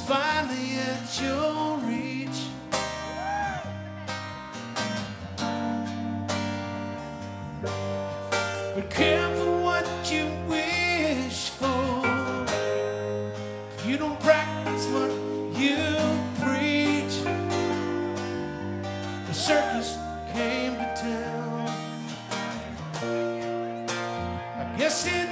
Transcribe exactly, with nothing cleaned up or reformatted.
finally at your reach. But careful what you wish for. If you don't practice what you preach, the circus came to town. I guess it